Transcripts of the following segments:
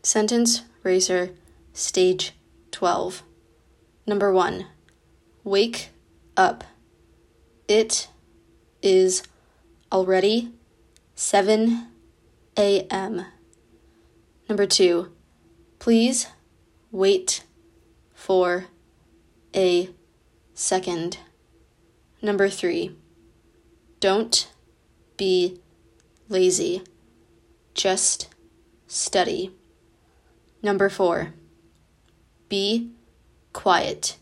Sentence Racer, Stage 12. Number 1. Wake up. It is already 7 a.m. Number 2. Please wait for a second. Number 3. Don't be lazy. Just study. Number 4. Be quiet.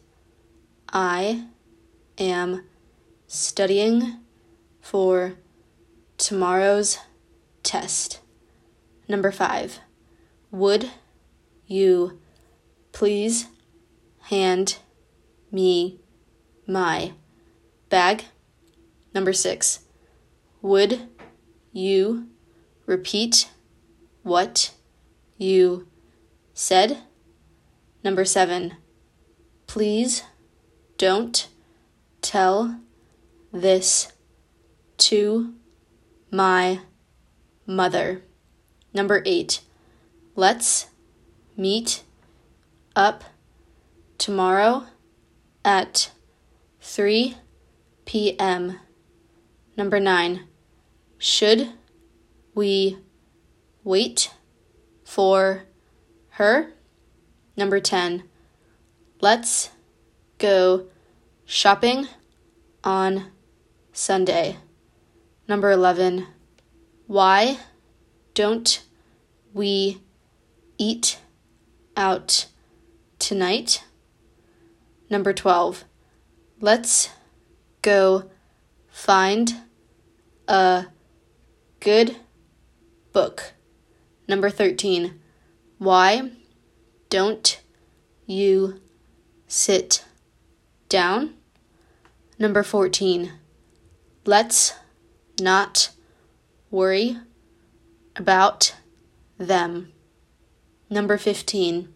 I am studying for tomorrow's test. Number 5. Would you please hand me my bag? Number 6. Would you repeat what you said? Number 7. Please don't tell this to my mother. Number 8. Let's meet up tomorrow at 3 p.m. Number 9. Should we wait for her? Number 10. Let's go shopping on Sunday. Number 11. Why don't we eat out tonight? Number 12. Let's go find a good book. Number 13. Why don't you sit down? Number 14. Let's not worry about them. Number 15.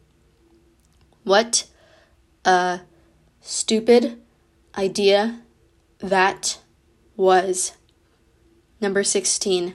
What a stupid idea that was. Number 16.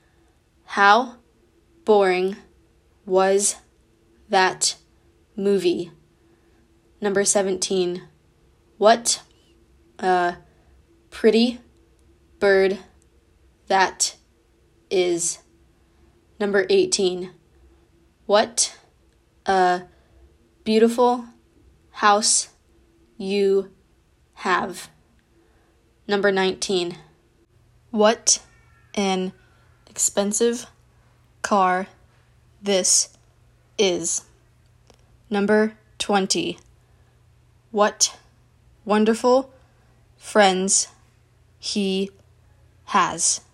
How boring was that movie? Number 17. What a pretty bird that is. Number 18. What a beautiful house you have. Number 19. What an expensive car this is. Number 20. What wonderful friends he has.